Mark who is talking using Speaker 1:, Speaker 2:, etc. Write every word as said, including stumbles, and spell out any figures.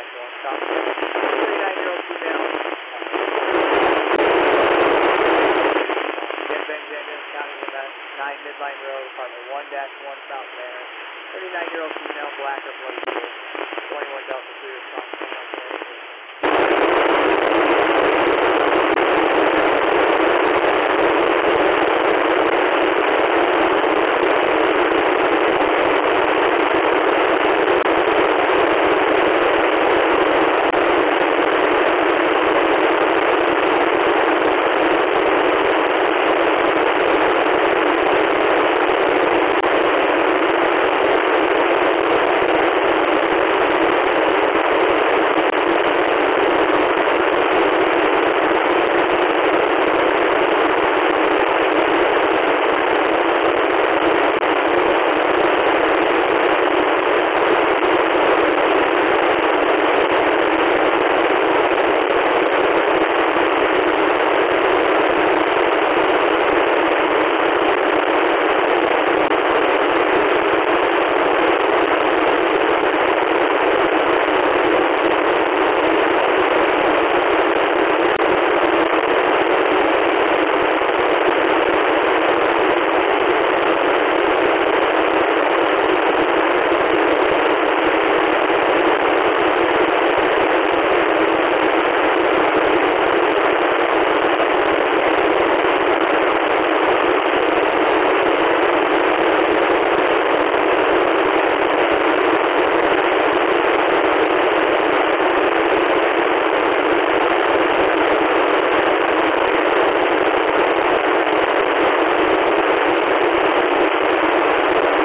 Speaker 1: going south. thirty-nine-year-old female. Again, Bend Engine, County nine Midline Road, apartment one dash one South Banner. thirty-nine-year-old female, black or bloody blue. twenty-one Delta three response.